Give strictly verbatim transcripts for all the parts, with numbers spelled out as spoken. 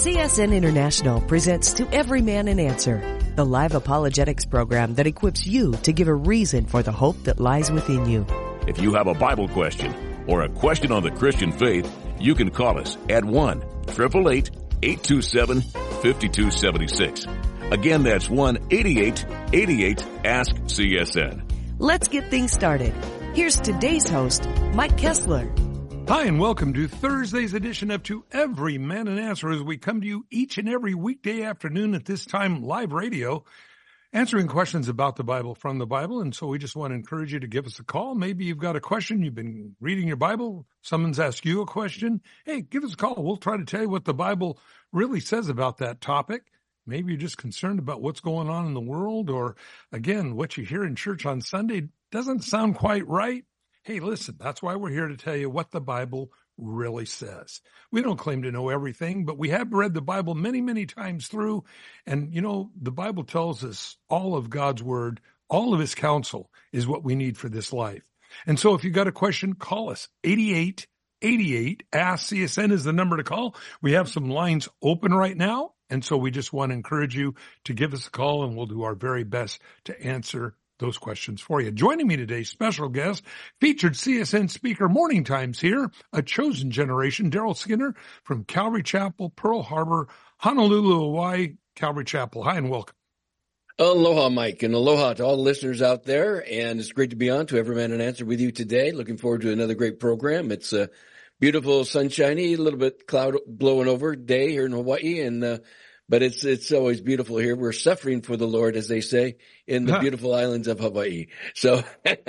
C S N International presents To Every Man an Answer, the live apologetics program that equips you to give a reason for the hope that lies within you. If you have a Bible question or a question on the Christian faith, you can call us at one eight eight eight, eight two seven, five two seven six. Again, that's one eight eight eight eight, ask C S N. Let's get things started. Here's today's host, Mike Kessler. Hi, and welcome to Thursday's edition of To Every Man an Answer, as we come to you each and every weekday afternoon at this time, live radio, answering questions about the Bible from the Bible. And so we just want to encourage you to give us a call. Maybe you've got a question. You've been reading your Bible. Someone's asked you a question. Hey, give us a call. We'll try to tell you what the Bible really says about that topic. Maybe you're just concerned about what's going on in the world, or, again, what you hear in church on Sunday doesn't sound quite right. Hey, listen, that's why we're here to tell you what the Bible really says. We don't claim to know everything, but we have read the Bible many, many times through. And, you know, the Bible tells us all of God's word, all of his counsel is what we need for this life. And so if you've got a question, call us. eight eight eight eight, ask C S N is the number to call. We have some lines open right now. And so we just want to encourage you to give us a call, and we'll do our very best to answer those questions for you. Joining me today, special guest, featured C S N speaker, Morning Times here, a chosen generation, Daryl Skinner from Calvary Chapel, Pearl Harbor, Honolulu, Hawaii, Calvary Chapel. Hi and welcome. Aloha, Mike, and aloha to all the listeners out there. And it's great to be on To Every Man an Answer with you today. Looking forward to another great program. It's a beautiful, sunshiny, a little bit cloud blowing over day here in Hawaii, and uh, But it's it's always beautiful here. We're suffering for the Lord, as they say, in the beautiful islands of Hawaii. So,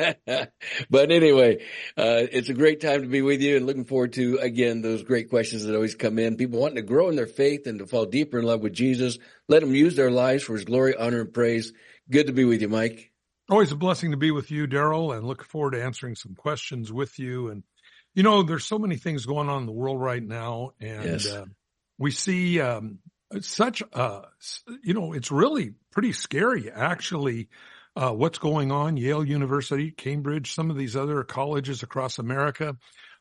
but anyway, uh, it's a great time to be with you, and looking forward to, again, those great questions that always come in. People wanting to grow in their faith and to fall deeper in love with Jesus. Let them use their lives for his glory, honor, and praise. Good to be with you, Mike. Always a blessing to be with you, Daryl, and looking forward to answering some questions with you. And, you know, there's so many things going on in the world right now, and Yes. uh, we see um It's such, uh, you know, it's really pretty scary, actually, uh, what's going on. Yale University, Cambridge, some of these other colleges across America,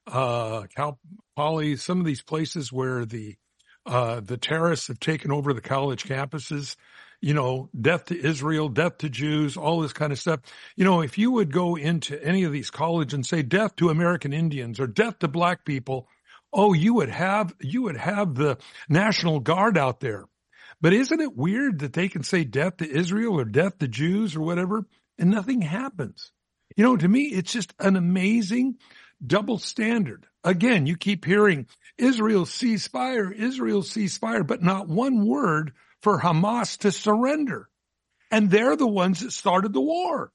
uh, Cal Poly, some of these places where the, uh, the terrorists have taken over the college campuses, you know, death to Israel, death to Jews, all this kind of stuff. You know, if you would go into any of these colleges and say death to American Indians or death to black people, oh, you would have, you would have the National Guard out there. But isn't it weird that they can say death to Israel or death to Jews or whatever, and nothing happens? You know, to me, it's just an amazing double standard. Again, you keep hearing Israel ceasefire, Israel ceasefire, but not one word for Hamas to surrender. And they're the ones that started the war.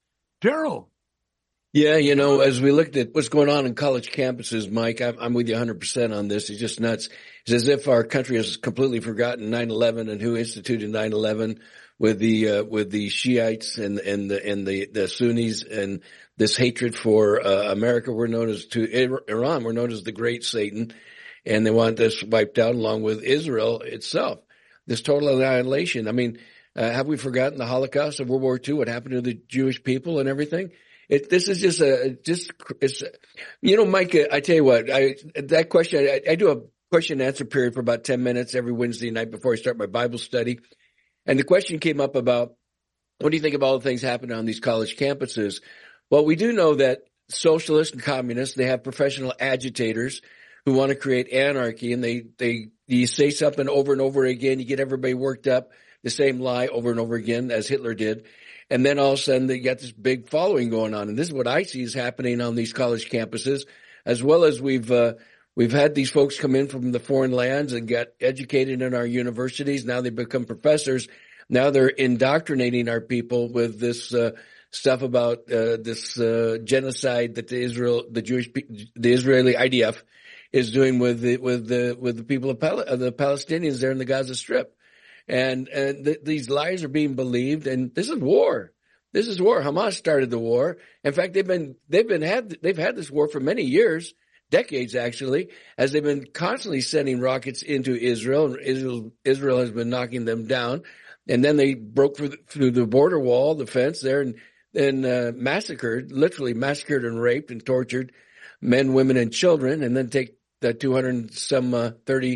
Daryl. Yeah, you know, as we looked at what's going on in college campuses, Mike, I'm, I'm with you one hundred percent on this. It's just nuts. It's as if our country has completely forgotten nine eleven and who instituted nine eleven with the uh, with the Shiites and and the and the, the Sunnis, and this hatred for uh, America. We're known as to Iran. We're known as the Great Satan, and they want this wiped out along with Israel itself. This total annihilation. I mean, uh, have we forgotten the Holocaust of World War Two? What happened to the Jewish people and everything? It, this is just a, just, it's, you know, Mike, I tell you what, I, that question, I, I do a question and answer period for about ten minutes every Wednesday night before I start my Bible study. And the question came up about, what do you think of all the things happening on these college campuses? Well, we do know that socialists and communists, they have professional agitators who want to create anarchy, and they, they, you say something over and over again, you get everybody worked up, the same lie over and over again, as Hitler did. And then all of a sudden they got this big following going on. And this is what I see is happening on these college campuses, as well as we've, uh, we've had these folks come in from the foreign lands and get educated in our universities. Now they become professors. Now they're indoctrinating our people with this, uh, stuff about, uh, this, uh, genocide that the Israel, the Jewish, the Israeli I D F is doing with the, with the, with the people of Pal- the Palestinians there in the Gaza Strip. And, and th- these lies are being believed, and this is war. This is war. Hamas started the war. In fact, they've been, they've been had, they've had this war for many years, decades actually, as they've been constantly sending rockets into Israel, and Israel, Israel has been knocking them down. And then they broke through the, through the border wall, the fence there, and, and, uh, massacred, literally massacred and raped and tortured men, women, and children, and then take the two hundred some, uh, thirty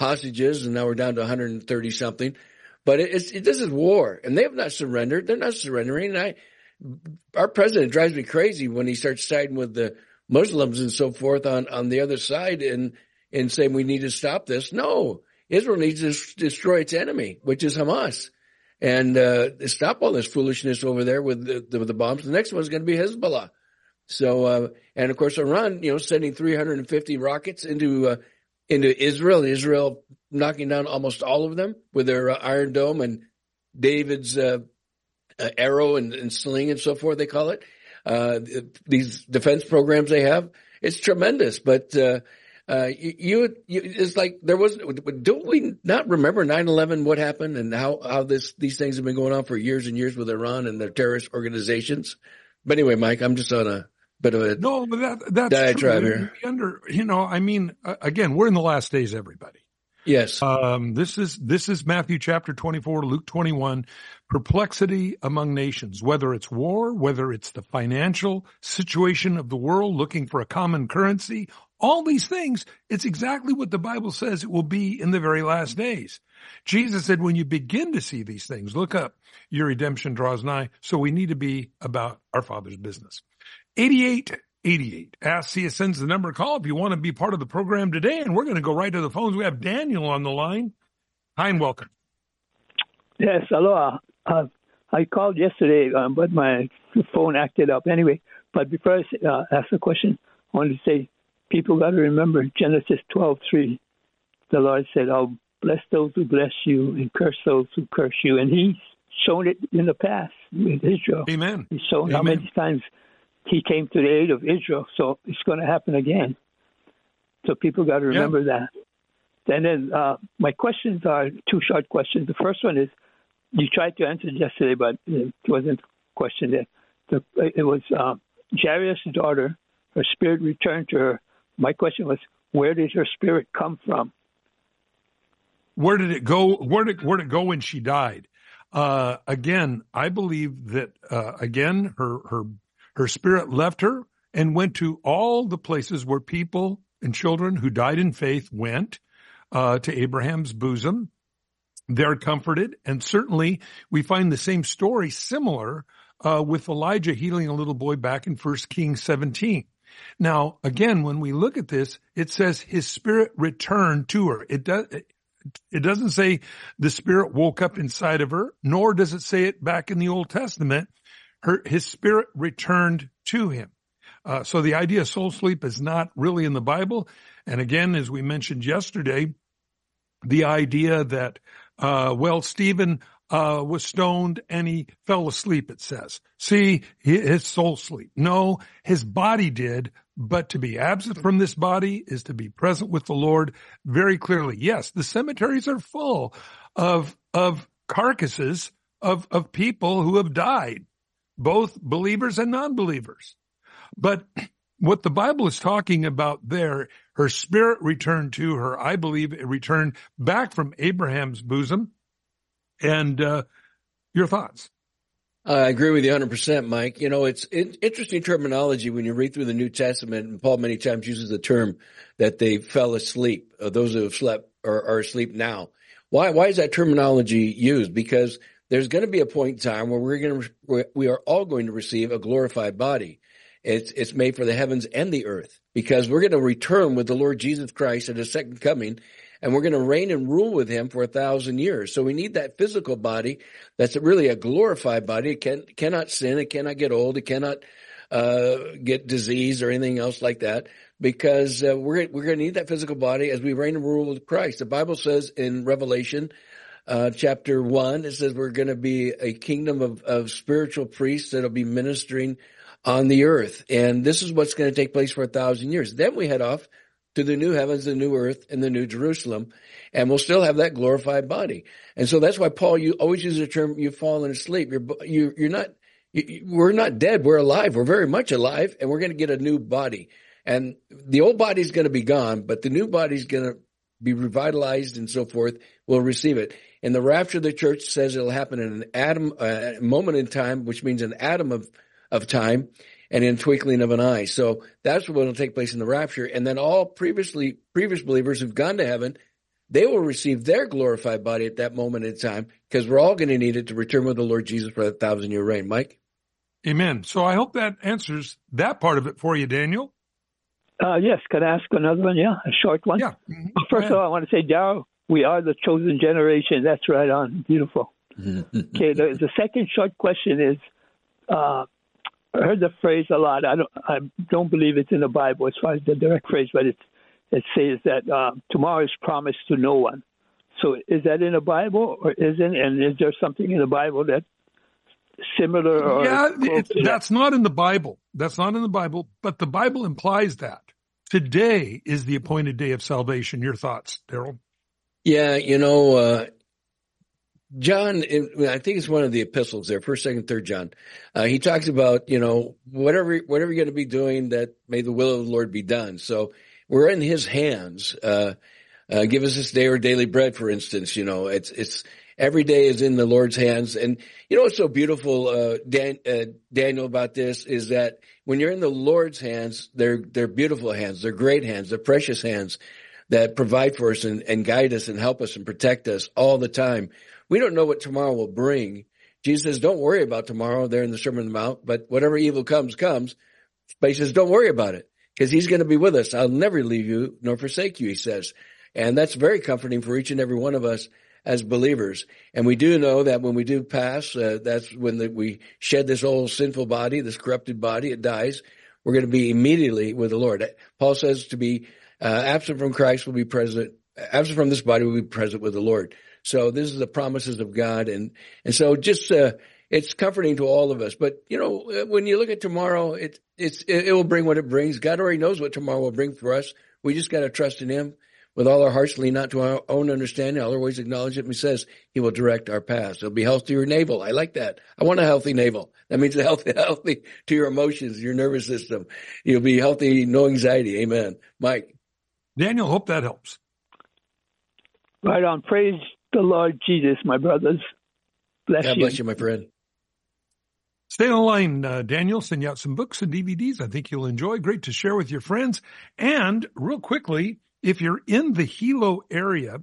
hostages, and now we're down to one hundred thirty something. But it, it's, it, this is war, and they have not surrendered. They're not surrendering. And I, our president drives me crazy when he starts siding with the Muslims and so forth on, on the other side and, and saying we need to stop this. No, Israel needs to destroy its enemy, which is Hamas, and uh, stop all this foolishness over there with the, the, with the bombs. The next one's going to be Hezbollah. So, uh, and of course, Iran, you know, sending three hundred fifty rockets into, uh, into Israel, Israel knocking down almost all of them with their uh, Iron Dome and David's, uh, uh, arrow and, and sling and so forth, they call it. Uh, these defense programs they have, it's tremendous. But, uh, uh, you, you, it's like there was, don't we not remember nine eleven, what happened and how, how this, these things have been going on for years and years with Iran and their terrorist organizations? But anyway, Mike, I'm just on a bit of a no, but that, that's diatribe true. here. Under, you know, I mean, uh, again, we're in the last days, everybody. Yes. Um, this is, this is Matthew chapter twenty-four, Luke twenty-one, perplexity among nations, whether it's war, whether it's the financial situation of the world looking for a common currency, all these things, it's exactly what the Bible says it will be in the very last days. Jesus said, when you begin to see these things, look up, your redemption draws nigh. So we need to be about our Father's business. eighty-eight eighty-eight. Ask C S N's the number to call if you want to be part of the program today. And we're going to go right to the phones. We have Daniel on the line. Hi and welcome. Yes, hello. Uh, I called yesterday, um, but my phone acted up. Anyway, but before I uh, ask the question, I wanted to say, people got to remember Genesis twelve three. The Lord said, I'll bless those who bless you and curse those who curse you. And He's shown it in the past with Israel. Amen. He's shown Amen. how many times He came to the aid of Israel. So it's going to happen again. So people got to remember yeah. that. And then uh, my questions are two short questions. The first one is, you tried to answer yesterday, but it wasn't a question there. The, it was uh, Jairus' daughter, her spirit returned to her. My question was, where did her spirit come from? Where did it go? Where did, where did it go when she died? Uh, again, I believe that, uh, again, her, her, her spirit left her and went to all the places where people and children who died in faith went, uh, to Abraham's bosom. They're comforted. And certainly we find the same story similar, uh, with Elijah healing a little boy back in First Kings seventeen. Now, again, when we look at this, it says his spirit returned to her. It does, it doesn't say the spirit woke up inside of her, nor does it say it back in the Old Testament. Her, his spirit returned to him. Uh, so the idea of soul sleep is not really in the Bible. And again, as we mentioned yesterday, the idea that, uh, well, Stephen, uh, was stoned and he fell asleep, it says. See, his soul sleep. No, his body did, but to be absent from this body is to be present with the Lord very clearly. Yes, the cemeteries are full of, of carcasses of, of people who have died, both believers and non-believers. But what the Bible is talking about there, her spirit returned to her. I believe it returned back from Abraham's bosom. And uh, your thoughts? I agree with you one hundred percent, Mike. You know, it's it, interesting terminology when you read through the New Testament, and Paul many times uses the term that they fell asleep, uh, those who have slept or are asleep now. Why Why is that terminology used? Because there's going to be a point in time where we're going to, we are all going to receive a glorified body. It's, it's made for the heavens and the earth, because we're going to return with the Lord Jesus Christ at His second coming, and we're going to reign and rule with Him for a thousand years. So we need that physical body that's really a glorified body. It can, cannot sin. It cannot get old. It cannot uh get disease or anything else like that, because uh, we're we're going to need that physical body as we reign and rule with Christ. The Bible says in Revelation uh chapter one, it says we're going to be a kingdom of, of spiritual priests that'll be ministering on the earth. And this is what's going to take place for a thousand years. Then we head off to the new heavens, the new earth, and the new Jerusalem, and we'll still have that glorified body. And so that's why Paul, you always use the term, you've fallen asleep. You're, you, you're not, you, we're not dead. We're alive. We're very much alive, and we're going to get a new body. And the old body's going to be gone, but the new body's going to be revitalized and so forth. We'll receive it. And the rapture of the church says it'll happen in an atom, a uh, moment in time, which means an atom of of time, and in twinkling of an eye. So that's what will take place in the rapture. And then all previously, previous believers who've gone to heaven, they will receive their glorified body at that moment in time, because we're all going to need it to return with the Lord Jesus for that thousand-year reign. Mike? Amen. So I hope that answers that part of it for you, Daniel. Uh, yes, can I ask another one? Yeah, a short one? Yeah. Well, first of all, I want to say, Darrell, we are the chosen generation. That's right on. Beautiful. Okay, the, the second short question is, uh, I heard the phrase a lot. I don't I don't believe it's in the Bible as far as the direct phrase, but it, it says that uh, tomorrow is promised to no one. So is that in the Bible or isn't? And is there something in the Bible that similar? Or yeah, it, that's that? not in the Bible. That's not in the Bible, but the Bible implies that. Today is the appointed day of salvation. Your thoughts, Darrell? Yeah, you know, uh, John, I think it's one of the epistles there, first, second, third John. Uh, he talks about, you know, whatever, whatever you're going to be doing, that may the will of the Lord be done. So we're in his hands. Uh, uh, give us this day our daily bread, for instance. You know, it's, it's, every day is in the Lord's hands. And you know what's so beautiful, uh, Dan, uh, Daniel, about this is that when you're in the Lord's hands, they're, they're beautiful hands. They're great hands. They're precious hands that provide for us and, and guide us and help us and protect us all the time. We don't know what tomorrow will bring. Jesus says, don't worry about tomorrow there in the Sermon on the Mount, but whatever evil comes, comes. But he says, don't worry about it, because he's going to be with us. I'll never leave you nor forsake you, he says. And that's very comforting for each and every one of us as believers. And we do know that when we do pass, uh, that's when the, we shed this old sinful body, this corrupted body, it dies. We're going to be immediately with the Lord. Paul says to be uh, absent from Christ will be present, absent from this body will be present with the Lord. So this is the promises of God. And, and so just, uh, it's comforting to all of us. But, you know, when you look at tomorrow, it, it's, it, it will bring what it brings. God already knows what tomorrow will bring for us. We just got to trust in him with all our hearts, lean not to our own understanding. All our ways acknowledge it. And he says he will direct our paths. It'll be health to your navel. I like that. I want a healthy navel. That means a healthy, healthy to your emotions, your nervous system. You'll be healthy, no anxiety. Amen. Mike. Daniel, hope that helps. Right on. Praise the Lord Jesus, my brothers. Bless God you. bless you, my friend. Stay on the line, uh, Daniel. Send you out some books and D V Ds I think you'll enjoy. Great to share with your friends. And real quickly, if you're in the Hilo area,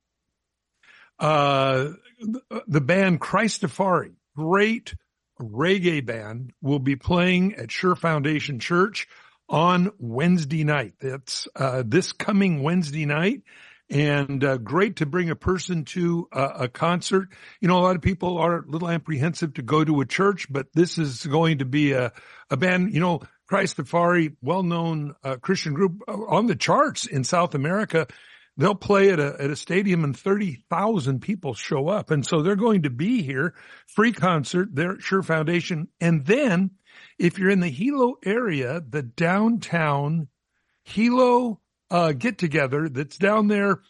uh, the band Christafari, great reggae band, will be playing at Sure Foundation Church on Wednesday night. That's uh, this coming Wednesday night. And uh, great to bring a person to uh, a concert. You know, a lot of people are a little apprehensive to go to a church, but this is going to be a, a band, you know, Christafari, well-known uh, Christian group on the charts in South America. They'll play at a, at a stadium and thirty thousand people show up. And so they're going to be here, free concert there at Sure Foundation. And then if you're in the Hilo area, the downtown Hilo uh, get-together that's down there,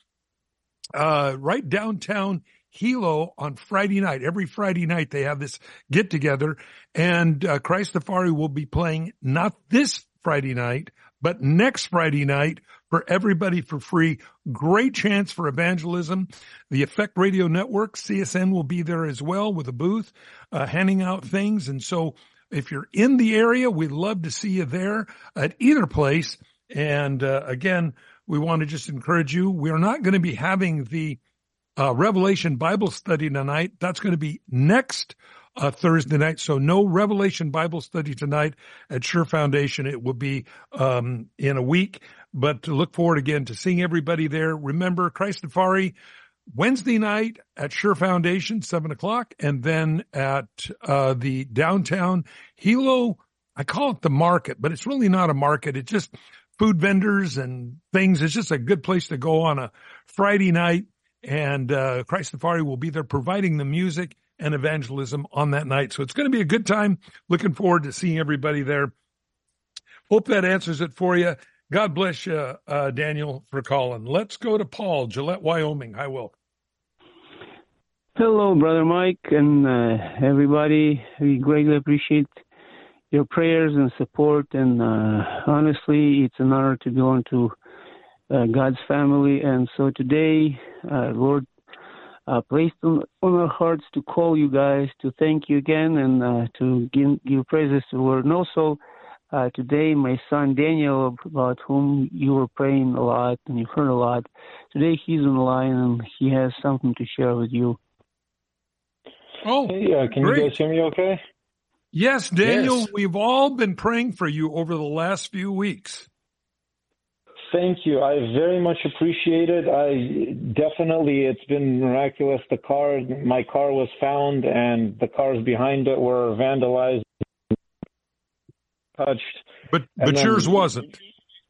uh, right downtown Hilo on Friday night. Every Friday night they have this get-together, and uh, Christafari will be playing not this Friday night, but next Friday night for everybody for free. Great chance for evangelism. The Effect Radio Network, C S N, will be there as well with a booth, uh, handing out things. And so if you're in the area, we'd love to see you there at either place. And uh, again, we want to just encourage you. We are not going to be having the uh, Revelation Bible study tonight. That's going to be next uh, Thursday night. So no Revelation Bible study tonight at Sure Foundation. It will be um, in a week. But to look forward again to seeing everybody there. Remember, Christafari, Wednesday night at Sure Foundation, seven o'clock, and then at uh, the downtown Hilo. I call it the market, but it's really not a market. It's just food vendors and things. It's just a good place to go on a Friday night. And uh, Christafari will be there providing the music and evangelism on that night. So it's going to be a good time. Looking forward to seeing everybody there. Hope that answers it for you. God bless you, uh, Daniel, for calling. Let's go to Paul, Gillette, Wyoming. Hi, Will. Hello, Brother Mike, and uh, everybody. We greatly appreciate your prayers and support. And uh, honestly, it's an honor to belong to uh, God's family. And so today, uh, Lord, uh, placed on, on our hearts to call you guys, to thank you again, and uh, to give, give praises to the Lord. And also, uh, today my son Daniel, about whom you were praying a lot and you've heard a lot, today he's on the line and he has something to share with you. Oh, hey, uh, can great. you guys hear me okay? Yes, Daniel, Yes. we've all been praying for you over the last few weeks. Thank you. I very much appreciate it. I definitely, it's been miraculous. The car, my car was found, and the cars behind it were vandalized, touched. But And but then- yours wasn't.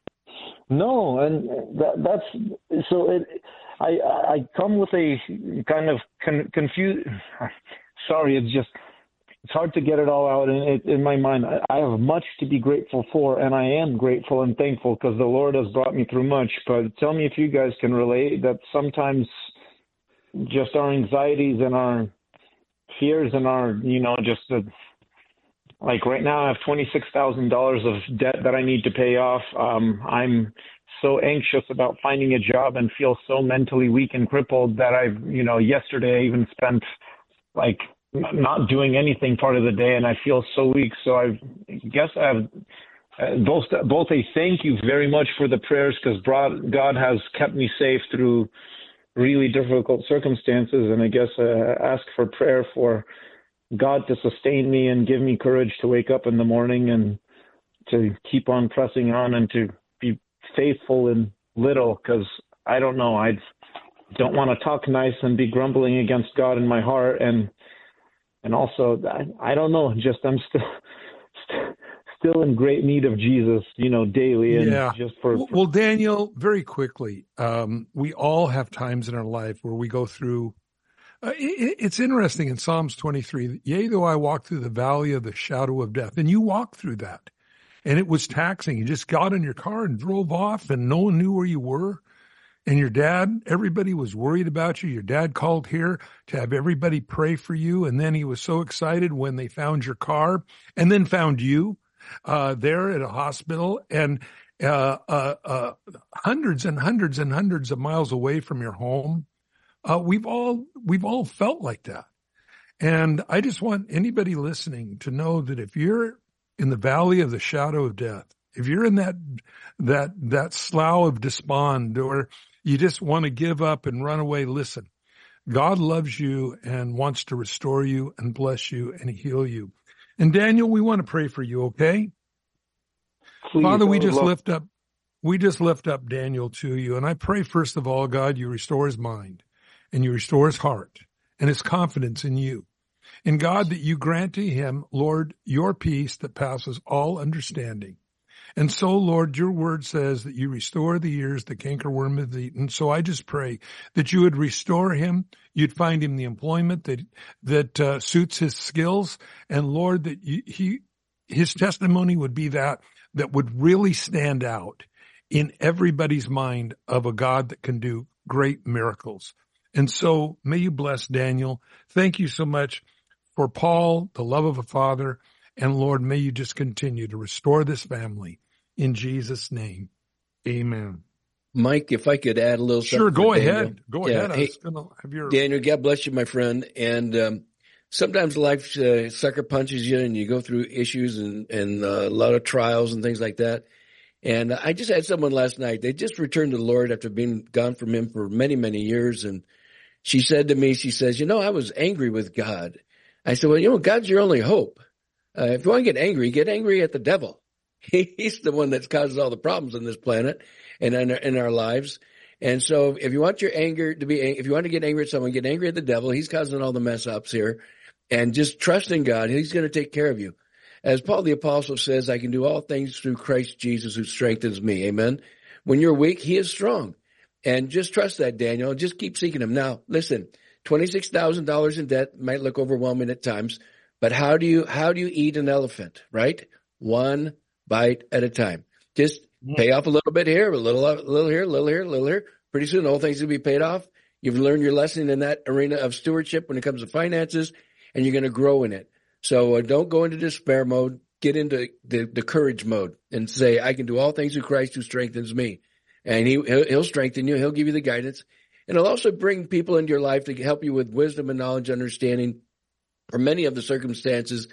No, and that, that's so. It, I I come with a kind of con, confused. Sorry, it's just it's hard to get it all out in it, in my mind. I, I have much to be grateful for, and I am grateful and thankful because the Lord has brought me through much. But tell me if you guys can relate that sometimes just our anxieties and our fears and our, you know, just the, like right now I have twenty-six thousand dollars of debt that I need to pay off. Um, I'm so anxious about finding a job and feel so mentally weak and crippled that I've, you know, yesterday I even spent like not doing anything part of the day, and I feel so weak. So I guess I have uh, both, both a thank you very much for the prayers, because God has kept me safe through really difficult circumstances, and I guess uh, ask for prayer for God to sustain me and give me courage to wake up in the morning and to keep on pressing on and to be faithful in little, because I don't know, I don't want to talk nice and be grumbling against God in my heart, and and also I, I don't know, just I'm still still in great need of Jesus, you know, daily, and Yeah. just for, for Well, Daniel, very quickly, um, we all have times in our life where we go through. Uh, it, it's interesting in Psalms twenty-three, yea, though I walk through the valley of the shadow of death, and you walked through that, and it was taxing. You just got in your car and drove off, and no one knew where you were. And your dad, everybody was worried about you. Your dad called here to have everybody pray for you. And then he was so excited when they found your car and then found you uh, there at a hospital and uh, uh, uh, hundreds and hundreds and hundreds of miles away from your home. Uh, we've all, we've all felt like that. And I just want anybody listening to know that if you're in the valley of the shadow of death, if you're in that, that, that slough of despond, or you just want to give up and run away, listen, God loves you and wants to restore you and bless you and heal you. And Daniel, we want to pray for you, okay? please, Father, we I would just love- lift up, we just lift up Daniel to you. And I pray, first of all, God, you restore his mind and you restore his heart and his confidence in you. And God, that you grant to him, Lord, your peace that passes all understanding. And so, Lord, your word says that you restore the years the cankerworm has eaten. So I just pray that you would restore him. You'd find him the employment that that uh, suits his skills. And Lord, that you, he his testimony would be that that would really stand out in everybody's mind of a God that can do great miracles. And so may you bless Daniel. Thank you so much for Paul, the love of a father. And Lord, may you just continue to restore this family in Jesus' name. Amen. Mike, if I could add a little something. Sure, go for Daniel. ahead. Go Yeah. ahead. I Hey, was gonna have your Daniel, God bless you, my friend. And um, sometimes life uh, sucker punches you and you go through issues and, and uh, a lot of trials and things like that. And I just had someone last night. They just returned to the Lord after being gone from him for many, many years. And she said to me, she says, you know, I was angry with God. I said, well, you know, God's your only hope. Uh, if you want to get angry, get angry at the devil. He, he's the one that causes all the problems on this planet and in our, in our lives. And so if you want your anger to be, if you want to get angry at someone, get angry at the devil. He's causing all the mess ups here, and just trust in God. He's going to take care of you. As Paul the Apostle says, I can do all things through Christ Jesus who strengthens me. Amen. When you're weak, he is strong. And just trust that, Daniel, and just keep seeking him. Now, listen, twenty-six thousand dollars in debt might look overwhelming at times, but how do you, how do you eat an elephant, right? One bite at a time. Just pay off a little bit here, a little, a little here, a little here, a little here. Pretty soon, all things will be paid off. You've learned your lesson in that arena of stewardship when it comes to finances, and you're going to grow in it. So uh, don't go into despair mode. Get into the, the courage mode and say, I can do all things through Christ who strengthens me. And he, he'll, he'll strengthen you. He'll give you the guidance. And he'll also bring people into your life to help you with wisdom and knowledge, understanding for many of the circumstances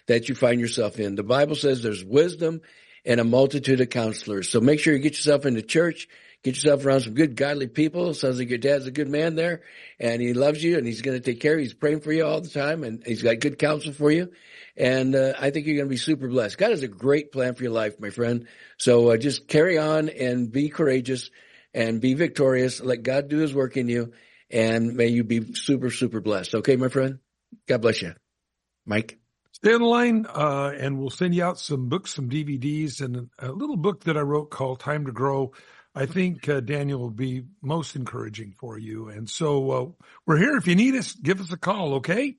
that you find yourself in. The Bible says there's wisdom and a multitude of counselors. So make sure you get yourself into church, get yourself around some good, godly people. Sounds like your dad's a good man there, and he loves you, and he's going to take care of you. He's praying for you all the time, and he's got good counsel for you. And uh, I think you're going to be super blessed. God has a great plan for your life, my friend. So uh, just carry on and be courageous and be victorious. Let God do his work in you, and may you be super, super blessed. Okay, my friend? God bless you. Mike? Stay on the line, uh, and we'll send you out some books, some D V Ds, and a little book that I wrote called Time to Grow. I think, uh, Daniel, will be most encouraging for you. And so uh, we're here. If you need us, give us a call, okay?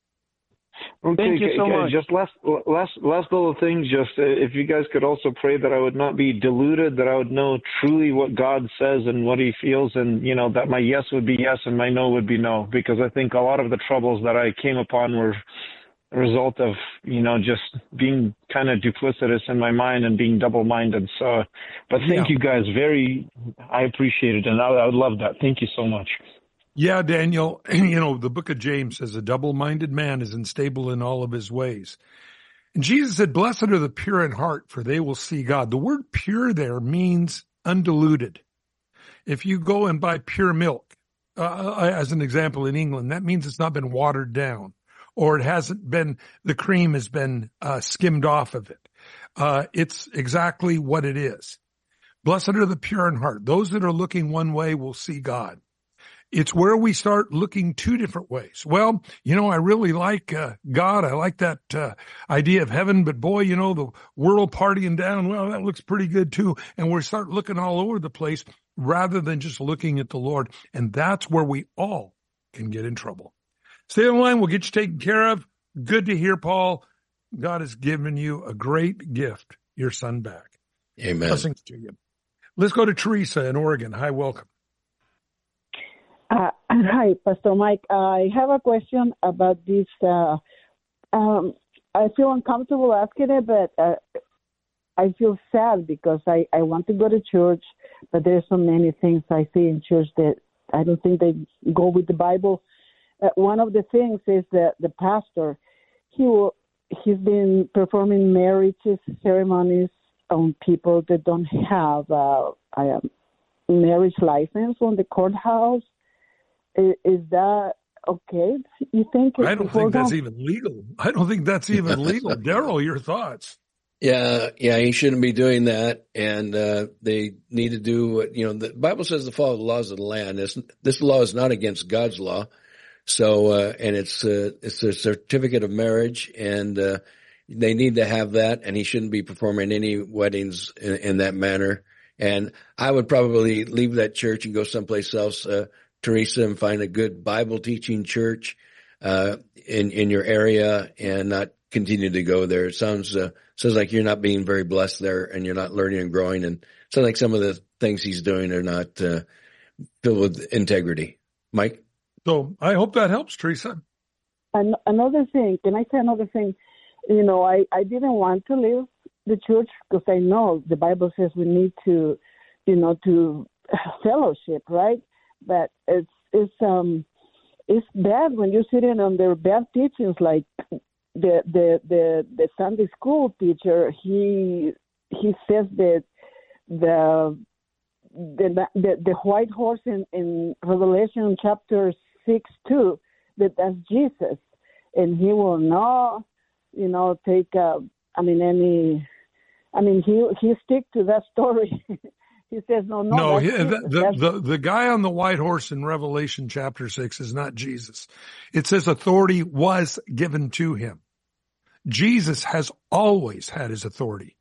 Okay, Thank you so much. Just last, last, last little thing. Just uh, if you guys could also pray that I would not be deluded, that I would know truly what God says and what He feels, and you know that my yes would be yes and my no would be no. Because I think a lot of the troubles that I came upon were a result of you know just being kind of duplicitous in my mind and being double-minded. So, but thank yeah. you guys very. I appreciate it, and I, I would love that. Thank you so much. Yeah, Daniel, you know, the book of James says a double-minded man is unstable in all of his ways. And Jesus said, blessed are the pure in heart, for they will see God. The word pure there means undiluted. If you go and buy pure milk, uh, as an example in England, that means it's not been watered down, or it hasn't been, the cream has been uh, skimmed off of it. Uh, it's exactly what it is. Blessed are the pure in heart. Those that are looking one way will see God. It's where we start looking two different ways. Well, you know, I really like uh, God. I like that uh, idea of heaven, but boy, you know, the world partying down, well, that looks pretty good too. And we start looking all over the place rather than just looking at the Lord. And that's where we all can get in trouble. Stay on the line. We'll get you taken care of. Good to hear, Paul. God has given you a great gift, your son back. Amen. Blessings to you. Let's go to Teresa in Oregon. Hi, welcome. Uh, hi, Pastor Mike. I have a question about this. Uh, um, I feel uncomfortable asking it, but uh, I feel sad because I, I want to go to church, but there's so many things I see in church that I don't think they go with the Bible. Uh, one of the things is that the pastor, he will, he's been performing marriage ceremonies on people that don't have uh, a marriage license on the courthouse. Is, is that okay? You think? I don't think that's even legal. I don't think that's even legal. Daryl, your thoughts? Yeah, yeah, he shouldn't be doing that, and uh, they need to do what, you know, the Bible says to follow the laws of the land. This, this law is not against God's law, so, uh, and it's, uh, it's a certificate of marriage, and uh, they need to have that, and he shouldn't be performing any weddings in, in that manner. And I would probably leave that church and go someplace else, uh, Teresa, and find a good Bible teaching church uh, in in your area, and not continue to go there. It sounds uh, sounds like you're not being very blessed there, and you're not learning and growing. And it sounds like some of the things he's doing are not uh, filled with integrity. Mike? So I hope that helps, Teresa. And another thing, can I say another thing? You know, I, I didn't want to leave the church because I know the Bible says we need to, you know, to fellowship, right? But it's it's um it's bad when you're sitting on their bad teachings, like the the the, the Sunday school teacher. He he says that the the the, the white horse in, in Revelation chapter six two, that that's Jesus, and he will not, you know, take uh, I mean any I mean he he stick to that story. He says, no, no. No, he, the, the, the, the guy on the white horse in Revelation chapter six is not Jesus. It says authority was given to him. Jesus has always had his authority.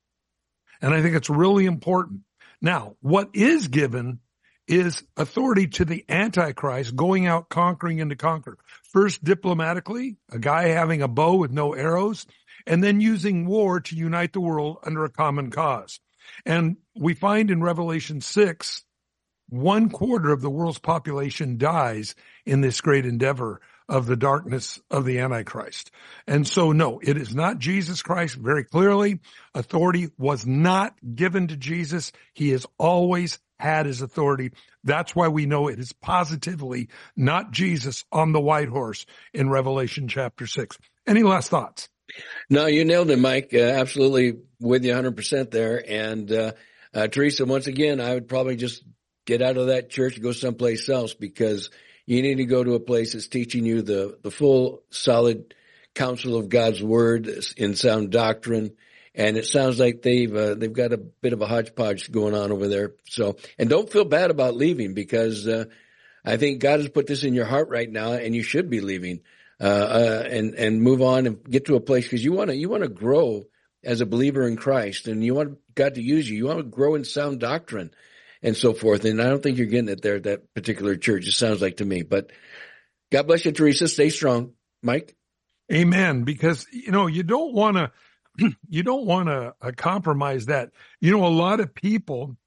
And I think it's really important. Now, what is given is authority to the Antichrist going out conquering and to conquer. First, diplomatically, a guy having a bow with no arrows, and then using war to unite the world under a common cause. And we find in Revelation six, one quarter of the world's population dies in this great endeavor of the darkness of the Antichrist. And so, no, it is not Jesus Christ. Very clearly, authority was not given to Jesus. He has always had his authority. That's why we know it is positively not Jesus on the white horse in Revelation chapter six. Any last thoughts? No, you nailed it, Mike. Uh, absolutely with you one hundred percent there. And uh, uh, Teresa, once again, I would probably just get out of that church and go someplace else, because you need to go to a place that's teaching you the, the full, solid counsel of God's word in sound doctrine. And it sounds like they've uh, they've got a bit of a hodgepodge going on over there. So, and don't feel bad about leaving, because uh, I think God has put this in your heart right now, and you should be leaving uh, uh, and and move on and get to a place, because you want to you want to grow as a believer in Christ, and you want God to use you. You want to grow in sound doctrine and so forth. And I don't think you're getting it there at that particular church. It sounds like to me. But God bless you, Teresa. Stay strong, Mike. Amen. Because you know you don't want to. You don't want to uh, compromise that. You know, a lot of people,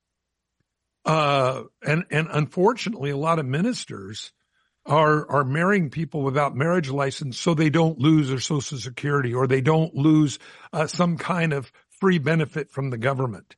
uh, and, and unfortunately, a lot of ministers are, are marrying people without marriage license, so they don't lose their Social Security, or they don't lose uh, some kind of free benefit from the government.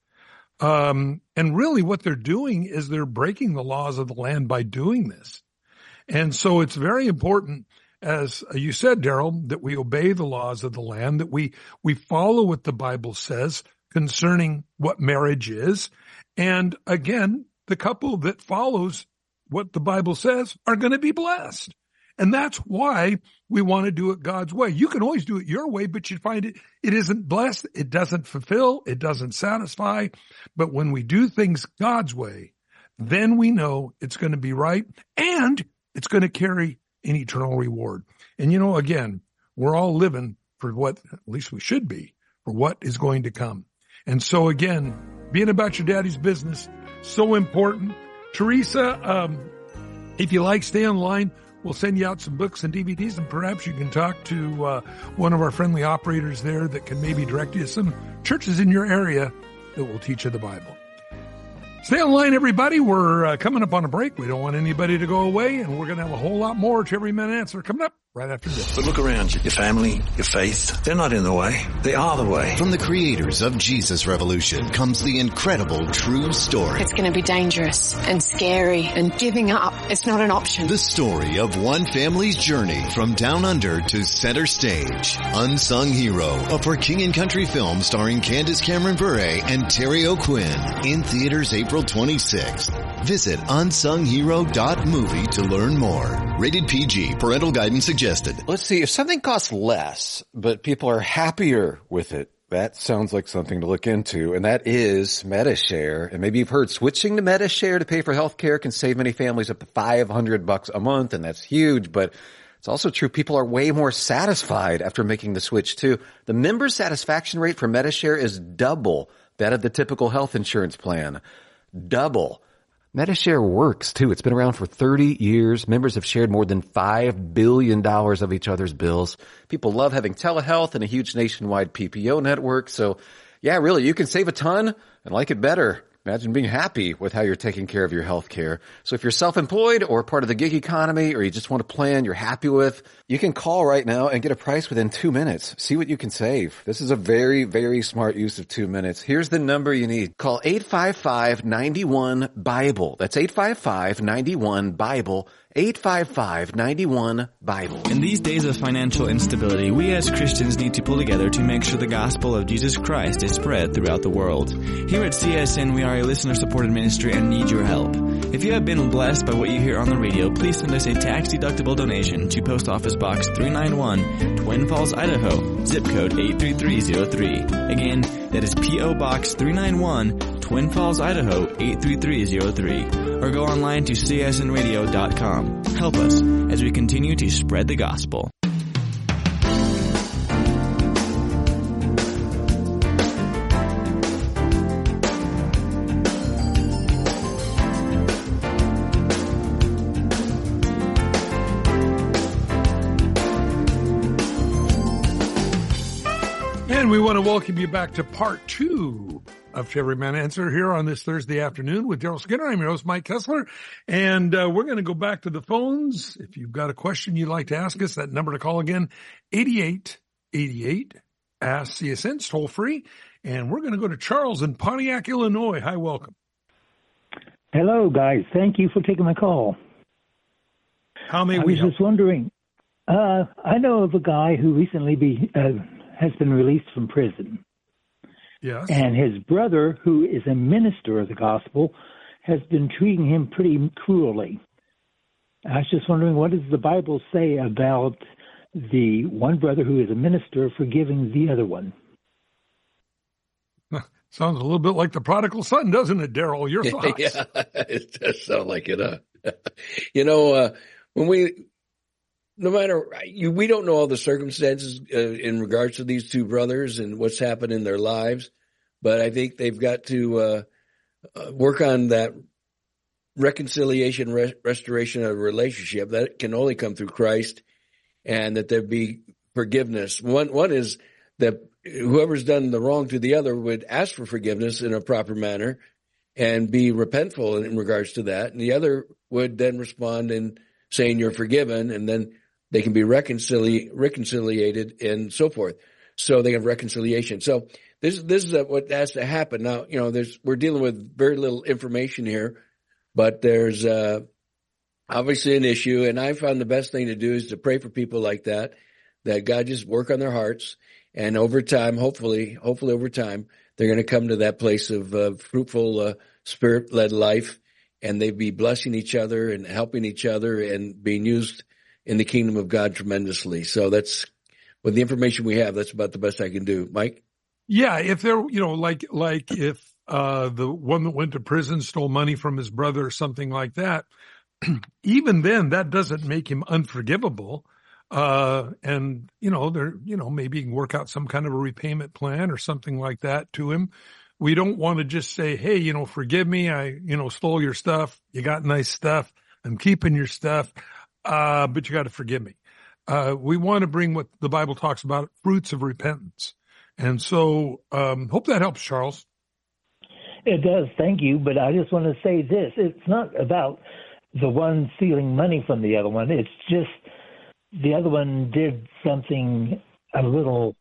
Um, and really what they're doing is they're breaking the laws of the land by doing this. And so it's very important, as you said, Daryl, that we obey the laws of the land, that we, we follow what the Bible says concerning what marriage is. And again, the couple that follows what the Bible says are going to be blessed. And that's why we want to do it God's way. You can always do it your way, but you find it, it isn't blessed. It doesn't fulfill. It doesn't satisfy. But when we do things God's way, then we know it's going to be right, and it's going to carry an eternal reward. And you know, again, we're all living for what, at least we should be, for what is going to come. And so again, being about your daddy's business, so important. Teresa, um, if you like, stay online. We'll send you out some books and D V Ds, and perhaps you can talk to uh, one of our friendly operators there that can maybe direct you to some churches in your area that will teach you the Bible. Stay online, everybody. We're uh, coming up on a break. We don't want anybody to go away, and we're going to have a whole lot more to Every Man Answer coming up right after this. But look around you. Your family, your faith, they're not in the way. They are the way. From the creators of Jesus Revolution comes the incredible true story. It's going to be dangerous and scary, and giving up, it's not an option. The story of one family's journey from down under to center stage. Unsung Hero, a For King and Country film starring Candace Cameron Bure and Terry O'Quinn. In theaters April twenty-sixth. Visit unsung hero dot movie to learn more. Rated P G. Parental guidance suggested. Let's see. If something costs less, but people are happier with it, that sounds like something to look into, and that is Medi-Share. And maybe you've heard switching to Medi-Share to pay for health care can save many families up to five hundred bucks a month, and that's huge. But it's also true people are way more satisfied after making the switch too. The member satisfaction rate for Medi-Share is double that of the typical health insurance plan. Double. Medi-Share works too. It's been around for thirty years. Members have shared more than five billion dollars of each other's bills. People love having telehealth and a huge nationwide P P O network. So yeah, really, you can save a ton and like it better. Imagine being happy with how you're taking care of your health care. So if you're self-employed or part of the gig economy, or you just want a plan you're happy with, you can call right now and get a price within two minutes. See what you can save. This is a very, very smart use of two minutes. Here's the number you need. Call eight five five, nine one, BIBLE. That's eight five five, nine one, BIBLE. eight five five, nine one, BIBLE. In these days of financial instability, we as Christians need to pull together to make sure the gospel of Jesus Christ is spread throughout the world. Here at C S N, we are a listener-supported ministry and need your help. If you have been blessed by what you hear on the radio, please send us a tax-deductible donation to Post Office Box three ninety-one, Twin Falls, Idaho, zip code eight three three zero three. Again, that is P O Box three ninety-one, Twin Falls, Idaho, eight three three zero three. Or go online to c s n radio dot com. Help us as we continue to spread the gospel. And we want to welcome you back to part two of To Every Man Answer here on this Thursday afternoon with Daryl Skinner. I'm your host, Mike Kessler, and uh, we're going to go back to the phones. If you've got a question you'd like to ask us, that number to call again, eighty-eight eighty-eight. Ask C S N, it's toll free. And we're going to go to Charles in Pontiac, Illinois. Hi, welcome. Hello, guys. Thank you for taking my call. How may I we was help? just wondering, Uh, I know of a guy who recently be, uh, has been released from prison. Yes. And his brother, who is a minister of the gospel, has been treating him pretty cruelly. I was just wondering, what does the Bible say about the one brother who is a minister forgiving the other one? Sounds a little bit like the prodigal son, doesn't it, Daryl? Your thoughts? Yeah, it does sound like it. Huh? You know, uh, when we, no matter, you, we don't know all the circumstances uh, in regards to these two brothers and what's happened in their lives, but I think they've got to uh, uh, work on that reconciliation, re- restoration of a relationship that can only come through Christ, and that there be forgiveness. One, one is that whoever's done the wrong to the other would ask for forgiveness in a proper manner and be repentful in, in regards to that. And the other would then respond in saying you're forgiven, and then they can be reconcili- reconciliated and so forth. So they have reconciliation. So this, this is what has to happen. Now, you know, there's, we're dealing with very little information here, but there's, uh, obviously an issue. And I found the best thing to do is to pray for people like that, that God just work on their hearts. And over time, hopefully, hopefully over time, they're going to come to that place of uh, fruitful, uh, spirit-led life, and they be blessing each other and helping each other and being used in the kingdom of God tremendously. So that's, with the information we have, that's about the best I can do. Mike? Yeah, if they're, you know, like, like if uh, the one that went to prison stole money from his brother or something like that, even then, that doesn't make him unforgivable. Uh, and, you know, there, you know, maybe you can work out some kind of a repayment plan or something like that to him. We don't want to just say, hey, you know, forgive me. I, you know, stole your stuff. You got nice stuff. I'm keeping your stuff. Uh, but you got to forgive me. Uh, we want to bring what the Bible talks about, fruits of repentance. And so, um, hope that helps, Charles. It does. Thank you. But I just want to say this. It's not about the one stealing money from the other one. It's just, the other one did something a little,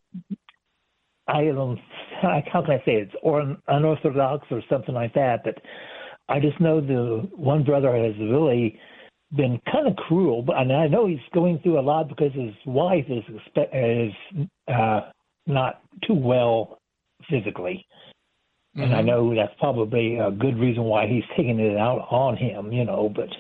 I don't, how can I say it? It's or unorthodox or something like that. But I just know the one brother has really been kind of cruel. And I know he's going through a lot because his wife is is uh, not too well physically. Mm-hmm. And I know that's probably a good reason why he's taking it out on him, you know, but...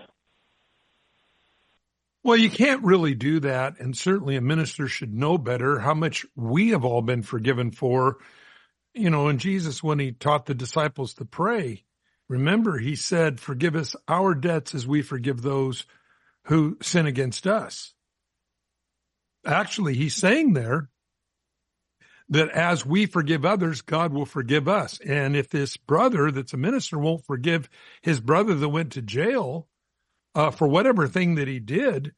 Well, you can't really do that, and certainly a minister should know better how much we have all been forgiven for. You know, and Jesus, when he taught the disciples to pray, remember, he said, forgive us our debts as we forgive those who sin against us. Actually, he's saying there that as we forgive others, God will forgive us. And if this brother that's a minister won't forgive his brother that went to jail, Uh, for whatever thing that he did,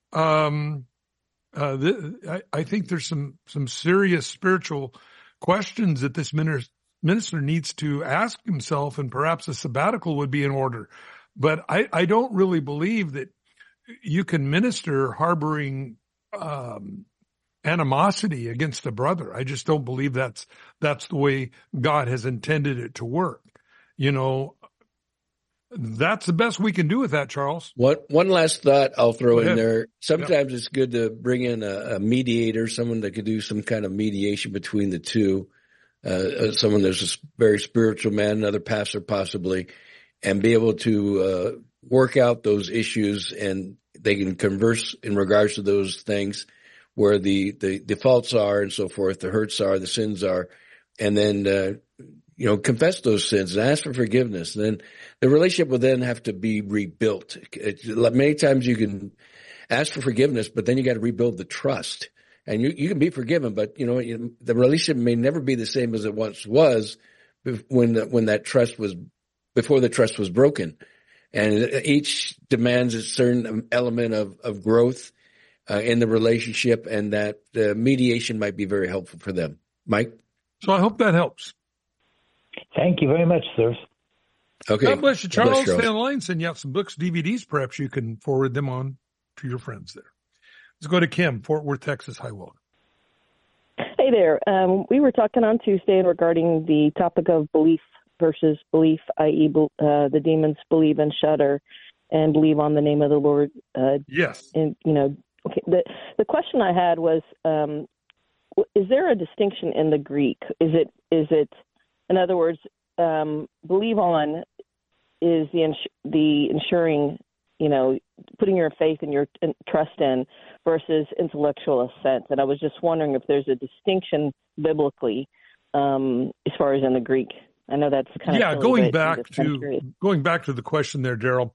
um, uh, th- I, I think there's some, some serious spiritual questions that this minister, minister needs to ask himself, and perhaps a sabbatical would be in order. But I, I don't really believe that you can minister harboring um, animosity against a brother. I just don't believe that's that's the way God has intended it to work. You know, that's the best we can do with that, Charles. One, one last thought I'll throw in there. Sometimes yep. it's good to bring in a, a mediator, someone that could do some kind of mediation between the two, uh, someone that's a very spiritual man, another pastor possibly, and be able to uh, work out those issues, and they can converse in regards to those things where the, the, the faults are and so forth, the hurts are, the sins are, and then uh, you know, confess those sins and ask for forgiveness. And then the relationship will then have to be rebuilt. It, many times you can ask for forgiveness, but then you got to rebuild the trust. And you, you can be forgiven, but you know, you, the relationship may never be the same as it once was when, the, when that trust was, before the trust was broken. And each demands a certain element of, of growth uh, in the relationship, and that uh, mediation might be very helpful for them. Mike? So I hope that helps. Thank you very much, sir. Okay. God bless you, Charles. Bless you, Charles. Stay on line. Send you out some books, D V Ds. Perhaps you can forward them on to your friends there. Let's go to Kim, Fort Worth, Texas. Hi, welcome. Hey there. Um, we were talking on Tuesday regarding the topic of belief versus belief, that is, uh, the demons believe and shudder and believe on the name of the Lord. Uh, yes. And, you know, Okay. The the question I had was, um, is there a distinction in the Greek? Is it is it, in other words, um, believe on is the ins- the ensuring, you know, putting your faith and your trust in versus intellectual assent. And I was just wondering if there's a distinction biblically um, as far as in the Greek. I know that's kind yeah, of yeah. Going but back to going back to the question there, Daryl.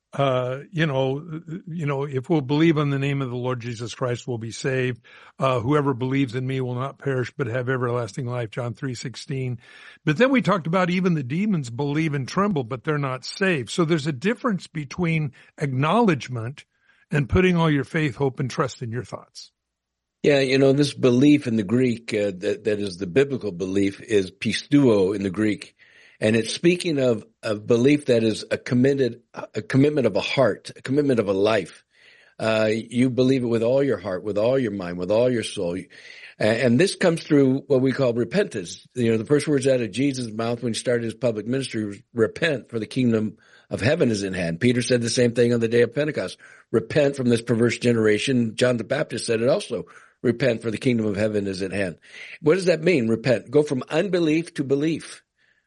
Uh, you know, you know, if we'll believe on the name of the Lord Jesus Christ, we'll be saved. Uh, whoever believes in me will not perish, but have everlasting life. John three sixteen. But then we talked about even the demons believe and tremble, but they're not saved. So there's a difference between acknowledgement and putting all your faith, hope, and trust in your thoughts. Yeah, you know, this belief in the Greek, uh, that, that is the biblical belief, is pisteuo in the Greek. And it's speaking of a belief that is a committed, a commitment of a heart, a commitment of a life. Uh, you believe it with all your heart, with all your mind, with all your soul. And this comes through what we call repentance. You know, the first words out of Jesus' mouth when he started his public ministry was, repent, for the kingdom of heaven is in hand. Peter said the same thing on the day of Pentecost. Repent from this perverse generation. John the Baptist said it also. Repent, for the kingdom of heaven is at hand. What does that mean, repent? Go from unbelief to belief.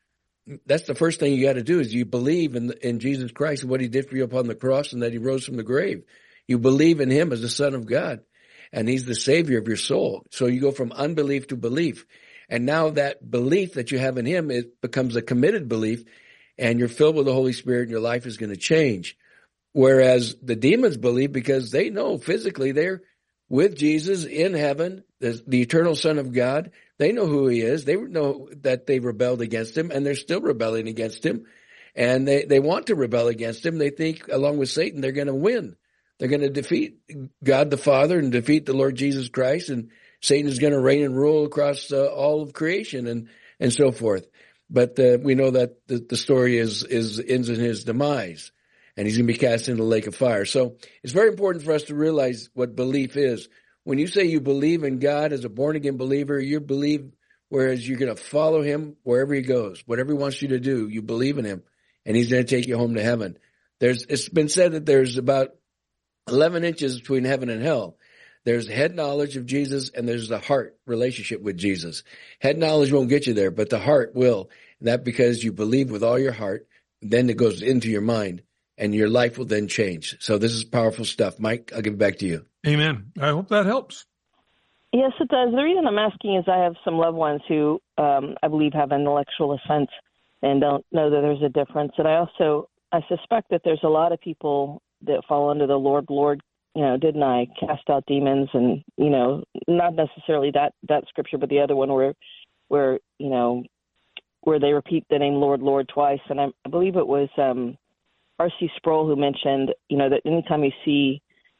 That's the first thing you got to do, is you believe in in Jesus Christ and what he did for you upon the cross and that he rose from the grave. You believe in him as the Son of God, and he's the Savior of your soul. So you go from unbelief to belief. And now that belief that you have in him, it becomes a committed belief, and you're filled with the Holy Spirit and your life is going to change. Whereas the demons believe because they know physically they're with Jesus in heaven, the, the eternal Son of God. They know who he is. They know that they rebelled against him, and they're still rebelling against him. And they, they want to rebel against him. They think, along with Satan, they're going to win. They're going to defeat God the Father and defeat the Lord Jesus Christ, and Satan is going to reign and rule across uh, all of creation and, and so forth. But uh, we know that the, the story is, is ends in his demise, and he's going to be cast into the lake of fire. So it's very important for us to realize what belief is. When you say you believe in God as a born-again believer, you believe, whereas you're going to follow him wherever he goes. Whatever he wants you to do, you believe in him, and he's going to take you home to heaven. There's, it's been said that there's about eleven inches between heaven and hell. There's head knowledge of Jesus, and there's the heart relationship with Jesus. Head knowledge won't get you there, but the heart will. And that because you believe with all your heart, then it goes into your mind, and your life will then change. So this is powerful stuff. Mike, I'll give it back to you. Amen. I hope that helps. Yes, it does. The reason I'm asking is I have some loved ones who um, I believe have intellectual assent and don't know that there's a difference. And I also, I suspect that there's a lot of people that fall under the Lord, Lord, you know, didn't I cast out demons? And, you know, not necessarily that, that scripture, but the other one where, where, you know, where they repeat the name Lord, Lord twice. And I, I believe it was um, R C Sproul who mentioned, you know, that anytime you see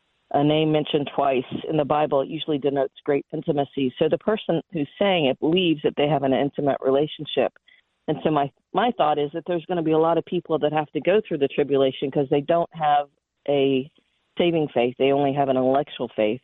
a name mentioned twice in the Bible, it usually denotes great intimacy. So the person who's saying it believes that they have an intimate relationship. And so my, my thought is that there's going to be a lot of people that have to go through the tribulation because they don't have a saving faith. They only have an intellectual faith.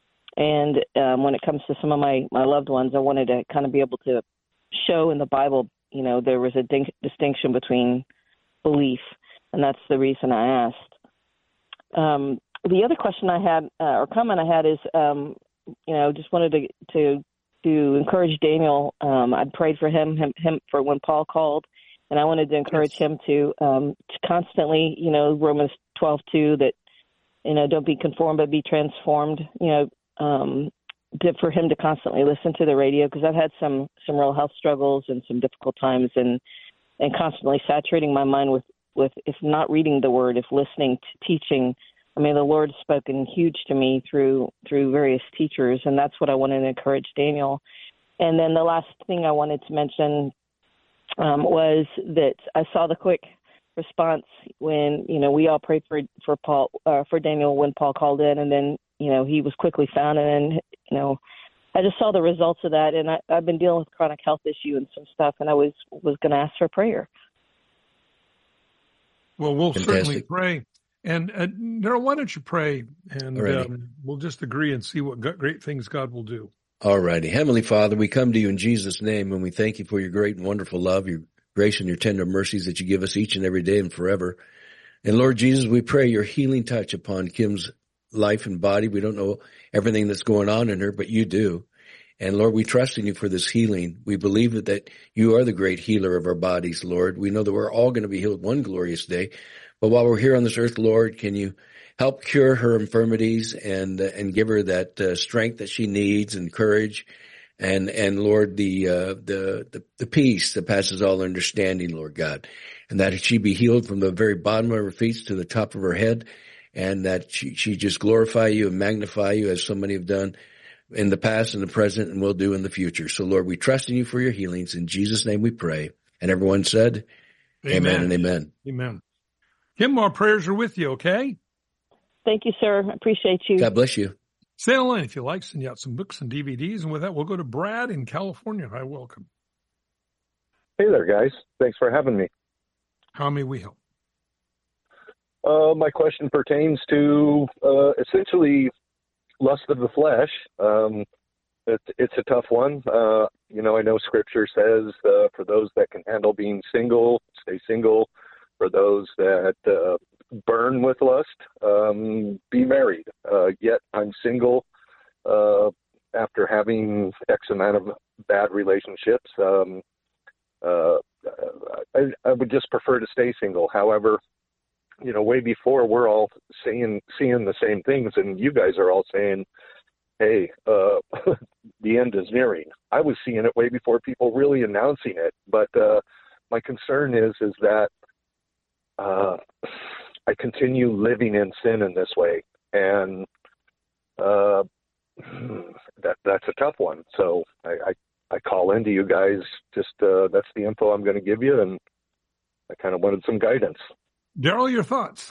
And um, when it comes to some of my, my loved ones, I wanted to kind of be able to show in the Bible, you know, there was a din- distinction between belief, and that's the reason I asked. Um, the other question I had, uh, or comment I had is, um, you know, just wanted to to, to encourage Daniel. Um, I'd prayed for him, him, him for when Paul called, and I wanted to encourage yes. him to, um, to constantly, you know, Romans twelve two, that, you know, don't be conformed, but be transformed, you know, um, to, for him to constantly listen to the radio, because I've had some, some real health struggles and some difficult times, and, and constantly saturating my mind with, with, if not reading the word, if listening to teaching. I mean, the Lord's spoken huge to me through, through various teachers, and that's what I wanted to encourage Daniel. And then the last thing I wanted to mention um, was that I saw the quick response when, you know, we all prayed for, for Paul, uh, for Daniel when Paul called in, and then, you know, he was quickly found. And, you know, I just saw the results of that. And I, I've been dealing with chronic health issue and some stuff, and I was, was going to ask for prayer. Well, we'll Fantastic. certainly pray. And, uh, Daryl, why don't you pray, and um, we'll just agree and see what great things God will do. All righty. Heavenly Father, we come to you in Jesus' name, and we thank you for your great and wonderful love, your grace and your tender mercies that you give us each and every day and forever. And Lord Jesus, we pray your healing touch upon Kim's life and body. We don't know everything that's going on in her, but you do. And Lord, we trust in you for this healing. We believe that, that you are the great healer of our bodies, Lord. We know that we're all going to be healed one glorious day. But while we're here on this earth, Lord, can you help cure her infirmities and, uh, and give her that uh, strength that she needs and courage. And, and Lord, the, uh, the, the, the peace that passes all understanding, Lord God, and that she be healed from the very bottom of her feet to the top of her head, and that she, she just glorify you and magnify you as so many have done in the past and the present and will do in the future. So Lord, we trust in you for your healings. In Jesus' name we pray. And everyone said, amen, amen and amen. Amen. Kim, our prayers are with you, okay? Thank you, sir. I appreciate you. God bless you. Stay online if you like. Send you out some books and D V Ds. And with that, we'll go to Brad in California. Hi, welcome. Hey there, guys. Thanks for having me. How may we help? Uh, my question pertains to uh, essentially lust of the flesh. Um, it, it's a tough one. Uh, you know, I know Scripture says uh, for those that can handle being single, stay single. For those that uh, burn with lust, um, be married. Uh, yet I'm single uh, after having X amount of bad relationships. Um, uh, I, I would just prefer to stay single. However, you know, way before we're all saying, seeing the same things, and you guys are all saying, hey, uh, the end is nearing. I was seeing it way before people really announcing it. But uh, my concern is, is that uh, I continue living in sin in this way. And uh, that that's a tough one. So I, I, I call into you guys. Just uh, that's the info I'm going to give you. And I kind of wanted some guidance. Daryl, your thoughts?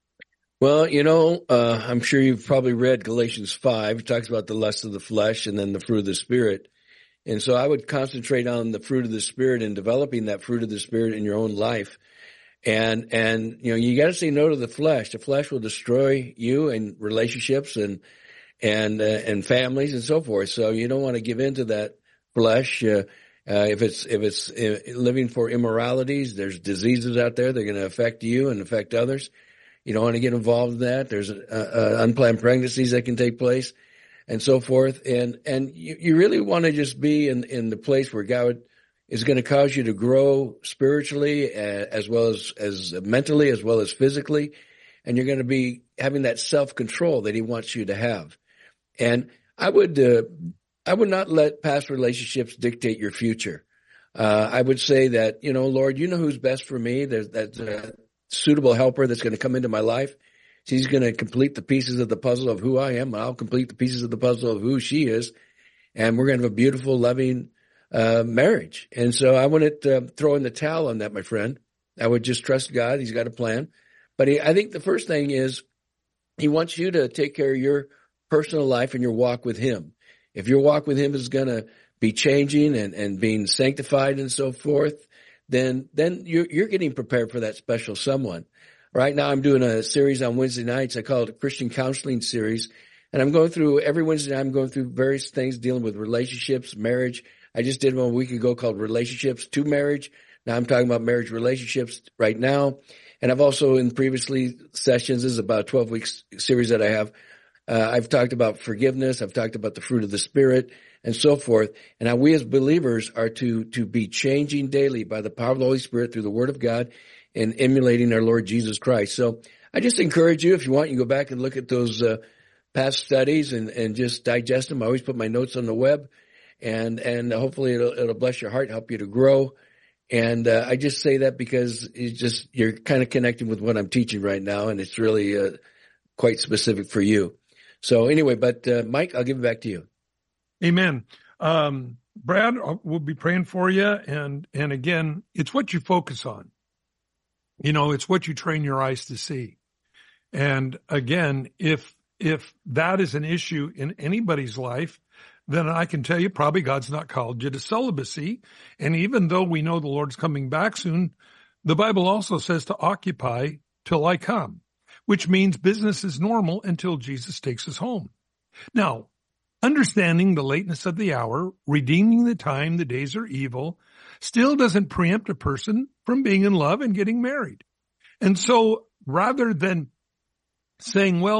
Well, you know, uh, I'm sure you've probably read Galatians five. It talks about the lust of the flesh and then the fruit of the Spirit. And so I would concentrate on the fruit of the Spirit and developing that fruit of the Spirit in your own life. And, and, you know, you got to say no to the flesh. The flesh will destroy you and relationships and, and, uh, and families and so forth. So you don't want to give in to that flesh. Uh, Uh, if it's, if it's uh, living for immoralities, there's diseases out there that are going to affect you and affect others. You don't want to get involved in that. There's uh, uh, unplanned pregnancies that can take place and so forth. And, and you, you really want to just be in, in the place where God is going to cause you to grow spiritually uh, as well as, as mentally, as well as physically. And you're going to be having that self-control that he wants you to have. And I would, uh, I would not let past relationships dictate your future. Uh, I would say that, you know, Lord, you know who's best for me. There's that uh, suitable helper that's going to come into my life. She's going to complete the pieces of the puzzle of who I am. I'll complete the pieces of the puzzle of who she is. And we're going to have a beautiful, loving uh, marriage. And so I wouldn't uh, throw in the towel on that, my friend. I would just trust God. He's got a plan. But he, I think the first thing is he wants you to take care of your personal life and your walk with him. If your walk with him is going to be changing and, and being sanctified and so forth, then, then you're, you're getting prepared for that special someone. Right now I'm doing a series on Wednesday nights. I call it a Christian counseling series. And I'm going through every Wednesday night, I'm going through various things dealing with relationships, marriage. I just did one a week ago called Relationships to Marriage. Now I'm talking about marriage relationships right now. And I've also in previously sessions, this is about a twelve week series that I have. Uh, I've talked about forgiveness. I've talked about the fruit of the Spirit and so forth. And how we as believers are to, to be changing daily by the power of the Holy Spirit through the Word of God and emulating our Lord Jesus Christ. So I just encourage you, if you want, you go back and look at those, uh, past studies and, and just digest them. I always put my notes on the web and, and hopefully it'll, it'll bless your heart, help you to grow. And, uh, I just say that because it's just, you're kind of connecting with what I'm teaching right now. And it's really, uh, quite specific for you. So anyway, but uh, Mike, I'll give it back to you. Amen. Um, Brad, we'll be praying for you. And, and again, it's what you focus on. You know, it's what you train your eyes to see. And again, if, if that is an issue in anybody's life, then I can tell you probably God's not called you to celibacy. And even though we know the Lord's coming back soon, the Bible also says to occupy till I come, which means business is normal until Jesus takes us home. Now, understanding the lateness of the hour, redeeming the time, the days are evil, still doesn't preempt a person from being in love and getting married. And so rather than saying, well,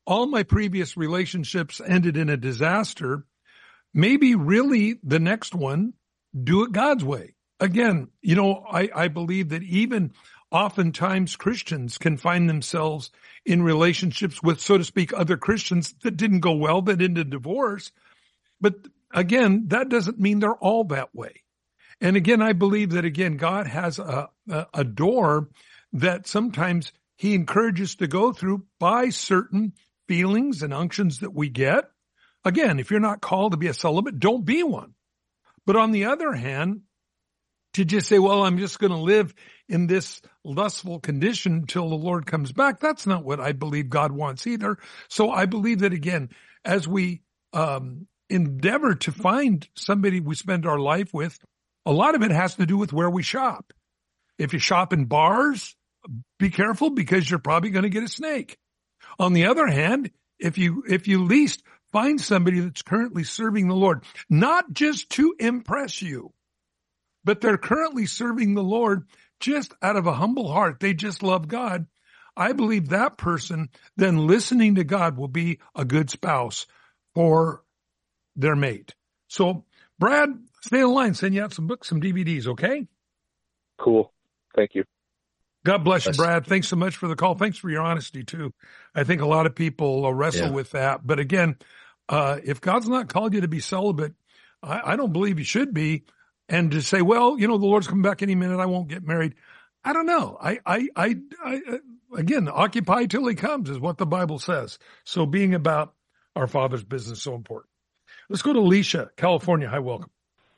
all my previous relationships ended in a disaster. Maybe really the next one, do it God's way. Again, you know, I, I believe that even oftentimes Christians can find themselves in relationships with, so to speak, other Christians that didn't go well, that ended in divorce. But again, that doesn't mean they're all that way. And again, I believe that, again, God has a, a, a door that sometimes he encourages to go through by certain feelings and unctions that we get. Again, if you're not called to be a celibate, don't be one. But on the other hand, to just say, well, I'm just going to live in this lustful condition until the Lord comes back, that's not what I believe God wants either. So I believe that, again, as we um, endeavor to find somebody we spend our life with, a lot of it has to do with where we shop. If you shop in bars, be careful because you're probably going to get a snake. On the other hand, if you if you least find somebody that's currently serving the Lord, not just to impress you, but they're currently serving the Lord just out of a humble heart. They just love God. I believe that person then listening to God will be a good spouse for their mate. So, Brad, stay on the line. Send you out some books, some D V Ds, okay? Cool. Thank you. God bless you, Brad. Thanks so much for the call. Thanks for your honesty, too. I think a lot of people uh, wrestle yeah. with that. But again, uh, if God's not called you to be celibate, I, I don't believe you should be. And to say, well, you know, the Lord's coming back any minute, I won't get married. I don't know. I, I, I, I again, occupy till he comes is what the Bible says. So being about our Father's business is so important. Let's go to Alicia, California. Hi, welcome.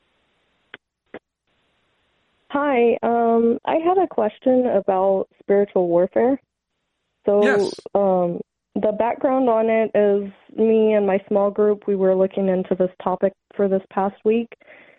Hi, um, I had a question about spiritual warfare. So yes. um, the background on it is me and my small group, we were looking into this topic for this past week,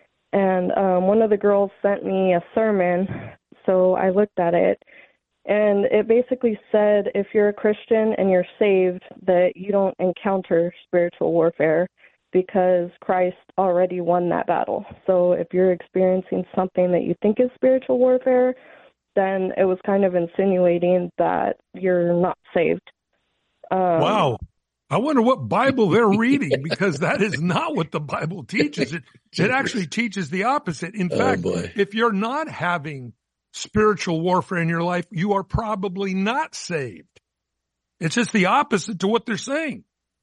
and um, one of the girls sent me a sermon, so I looked at it, and it basically said if you're a Christian and you're saved, that you don't encounter spiritual warfare, because Christ already won that battle. So if you're experiencing something that you think is spiritual warfare, then it was kind of insinuating that you're not saved. Um, wow. I wonder what Bible they're reading, because that is not what the Bible teaches. It, it actually teaches the opposite. In oh, fact, boy. if you're not having spiritual warfare in your life, you are probably not saved. It's just the opposite to what they're saying.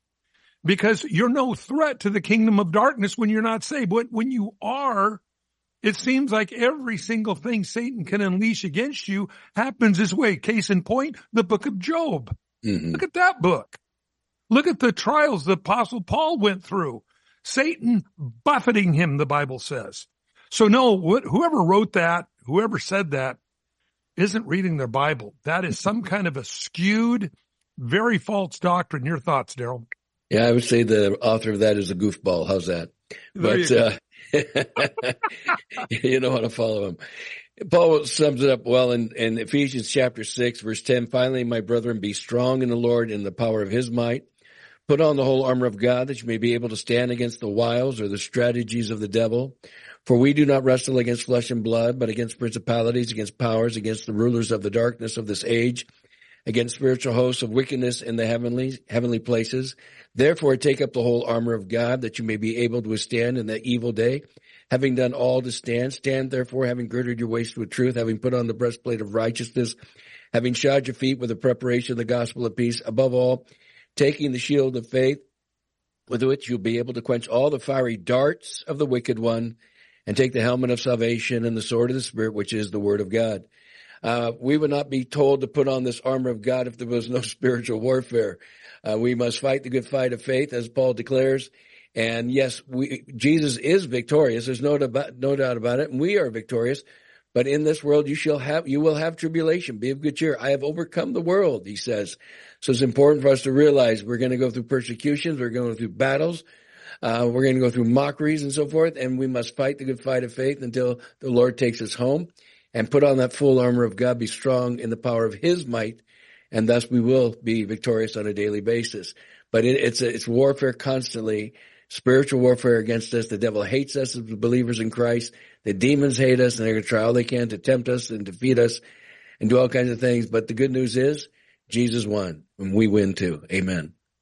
Because you're no threat to the kingdom of darkness when you're not saved. But when you are, it seems like every single thing Satan can unleash against you happens this way. Case in point, the book of Job. Mm-hmm. Look at that book. Look at the trials the Apostle Paul went through. Satan buffeting him, the Bible says. So no, what, whoever wrote that, whoever said that, isn't reading their Bible. That is some kind of a skewed, very false doctrine. Your thoughts, Daryl? Yeah, I would say the author of that is a goofball. How's that? There But you, uh, you don't want to follow him. Paul sums it up well in, in Ephesians chapter six, verse ten. Finally, my brethren, be strong in the Lord and the power of his might. Put on the whole armor of God, that you may be able to stand against the wiles or the strategies of the devil. For we do not wrestle against flesh and blood, but against principalities, against powers, against the rulers of the darkness of this age, against spiritual hosts of wickedness in the heavenly heavenly places. Therefore, take up the whole armor of God, that you may be able to withstand in that evil day. Having done all to stand, stand therefore, having girded your waist with truth, having put on the breastplate of righteousness, having shod your feet with the preparation of the gospel of peace. Above all, taking the shield of faith, with which you'll be able to quench all the fiery darts of the wicked one, and take the helmet of salvation and the sword of the Spirit, which is the word of God. Uh, we would not be told to put on this armor of God if there was no spiritual warfare. Uh, we must fight the good fight of faith, as Paul declares. And yes, we, Jesus is victorious. There's no, no doubt about it. And we are victorious. But in this world, you shall have, you will have tribulation. Be of good cheer. I have overcome the world, he says. So it's important for us to realize we're going to go through persecutions. We're going to go through battles. Uh, we're going to go through mockeries and so forth. And we must fight the good fight of faith until the Lord takes us home. And put on that full armor of God, be strong in the power of his might, and thus we will be victorious on a daily basis. But it, it's a, it's warfare constantly, spiritual warfare against us. The devil hates us as believers in Christ. The demons hate us, and they're going to try all they can to tempt us and defeat us and do all kinds of things. But the good news is Jesus won, and we win too. Amen.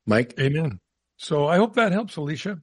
Mike? Amen. So I hope that helps, Alicia.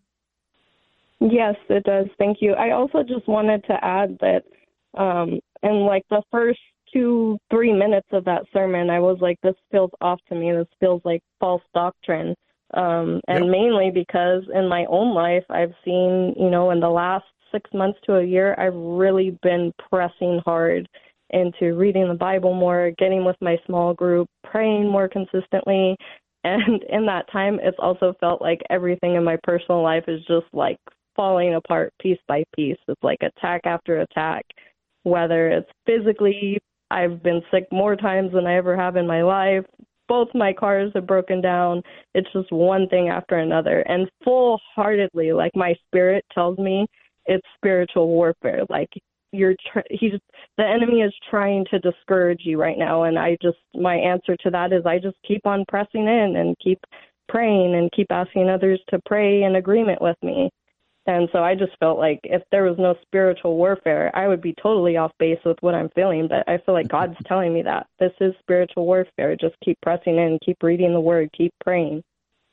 Yes, it does. Thank you. I also just wanted to add that um, in like the first two, three minutes of that sermon, I was like, this feels off to me. This feels like false doctrine. Um, and yep. mainly because in my own life, I've seen, you know, in the last six months to a year, I've really been pressing hard into reading the Bible more, getting with my small group, praying more consistently. And in that time, it's also felt like everything in my personal life is just like falling apart piece by piece. It's like attack after attack, whether it's physically, I've been sick more times than I ever have in my life. Both my cars have broken down. It's just one thing after another. And full-heartedly, like my spirit tells me, it's spiritual warfare. Like you're, tr- he's, the enemy is trying to discourage you right now. And I just, my answer to that is I just keep on pressing in and keep praying and keep asking others to pray in agreement with me. And so I just felt like if there was no spiritual warfare, I would be totally off base with what I'm feeling. But I feel like God's telling me that this is spiritual warfare. Just keep pressing in, keep reading the word, keep praying.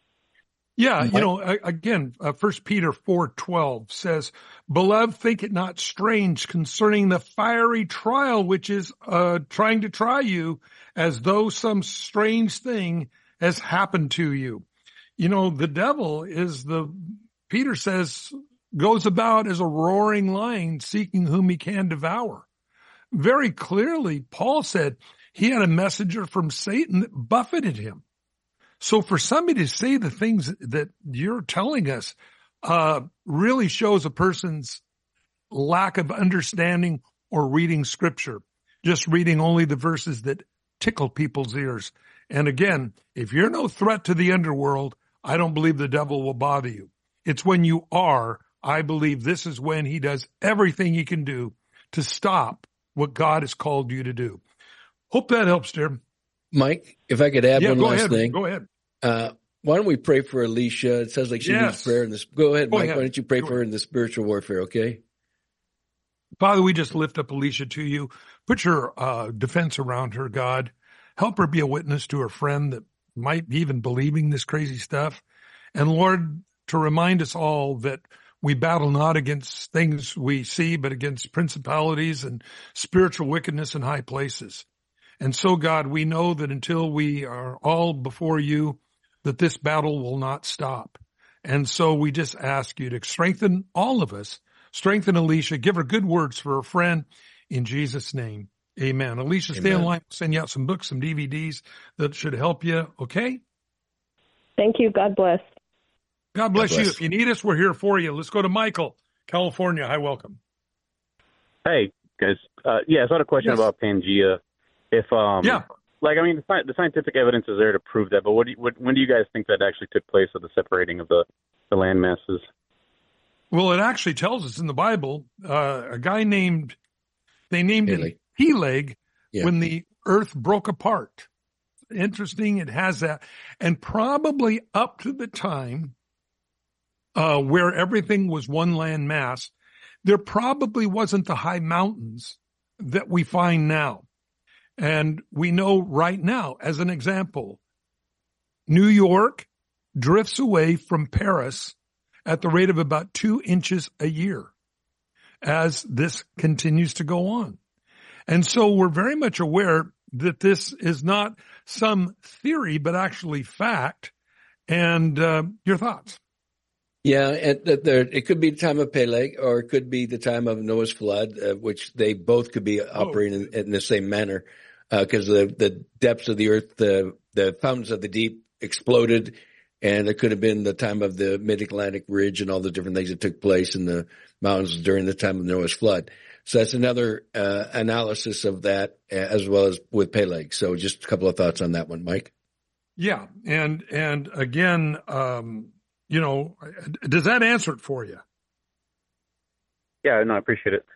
Yeah, you know, again, uh, First Peter four twelve says, "Beloved, think it not strange concerning the fiery trial which is uh, trying to try you, as though some strange thing has happened to you." You know, the devil is the, Peter says, goes about as a roaring lion seeking whom he can devour. Very clearly, Paul said he had a messenger from Satan that buffeted him. So for somebody to say the things that you're telling us uh, really shows a person's lack of understanding or reading scripture, just reading only the verses that tickle people's ears. And again, if you're no threat to the underworld, I don't believe the devil will bother you. It's when you are, I believe this is when he does everything he can do to stop what God has called you to do. Hope that helps, dear. Mike, if I could add yeah, one go last ahead. thing. Go ahead. Uh, why don't we pray for Alicia? It sounds like she yes. needs prayer in this. Go ahead, go Mike. Ahead. Why don't you pray go for her ahead. in the spiritual warfare, okay? Father, we just lift up Alicia to you. Put your uh, defense around her, God. Help her be a witness to her friend that might be even believing this crazy stuff. And Lord, to remind us all that we battle not against things we see, but against principalities and spiritual wickedness in high places. And so, God, we know that until we are all before you, that this battle will not stop. And so we just ask you to strengthen all of us, strengthen Alicia, give her good words for her friend in Jesus' name. Amen. Alicia, stay Amen. in line. We'll send you out some books, some D V Ds that should help you. Okay? Thank you. God bless. God bless, God bless you. If you need us, we're here for you. Let's go to Michael, California. Hi, welcome. Hey, guys. Uh, yeah, so I had a question Yes. about Pangea. If, um, Yeah. like, I mean, the, sci- the scientific evidence is there to prove that, but what do you, what, when do you guys think that actually took place of the separating of the, the land masses? Well, it actually tells us in the Bible, uh, a guy named, they named Peleg. him Peleg Yeah. when the earth broke apart. Interesting, it has that. And probably up to the time uh, where everything was one land mass, there probably wasn't the high mountains that we find now. And we know right now, as an example, New York drifts away from Paris at the rate of about two inches a year as this continues to go on. And so we're very much aware that this is not some theory, but actually fact. And uh, your thoughts? Yeah, and th- there, it could be the time of Peleg, or it could be the time of Noah's flood, uh, which they both could be operating in, in the same manner, because uh, the the depths of the earth, the the fountains of the deep exploded, and it could have been the time of the Mid-Atlantic Ridge and all the different things that took place in the mountains during the time of Noah's flood. So that's another uh, analysis of that, uh, as well as with Peleg. So just a couple of thoughts on that one, Mike. Yeah, and and again, um, you know, does that answer it for you? Yeah, no, I appreciate it.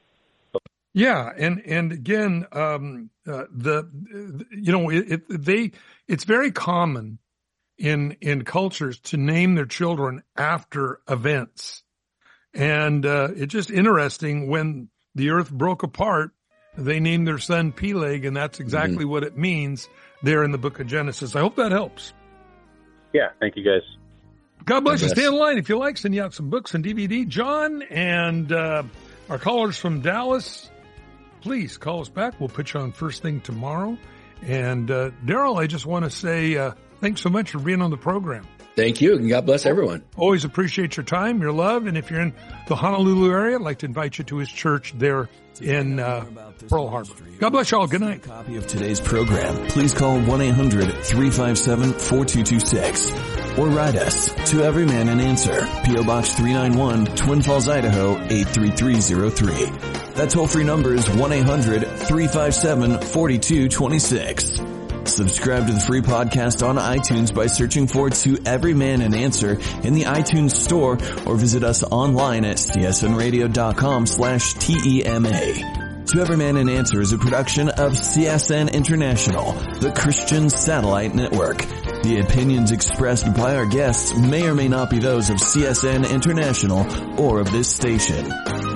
Yeah, and and again, um, uh, the you know, it, it, they it's very common in in cultures to name their children after events, and uh, it's just interesting when the earth broke apart, they named their son Peleg, and that's exactly mm-hmm. what it means there in the book of Genesis. I hope that helps. yeah, thank you guys. God bless you. Yes. Stay in line if you like. Send you out some books and D V D. John and uh, our callers from Dallas, please call us back. We'll put you on first thing tomorrow. And uh, Daryl, I just want to say uh, thanks so much for being on the program. Thank you, and God bless everyone. Always appreciate your time, your love, and if you're in the Honolulu area, I'd like to invite you to his church there in uh, Pearl Harbor. God bless you all. Good night. Copy of today's program. Please call one eight hundred three five seven four two two six or write us to Every Man an Answer, P O Box three ninety-one, Twin Falls, Idaho eight three three zero three. That toll-free number is one eight hundred three five seven four two two six. Subscribe to the free podcast on iTunes by searching for To Every Man an Answer in the iTunes store or visit us online at c s n radio dot com slash T E M A. To Every Man an Answer is a production of C S N International, the Christian Satellite Network. The opinions expressed by our guests may or may not be those of C S N International or of this station.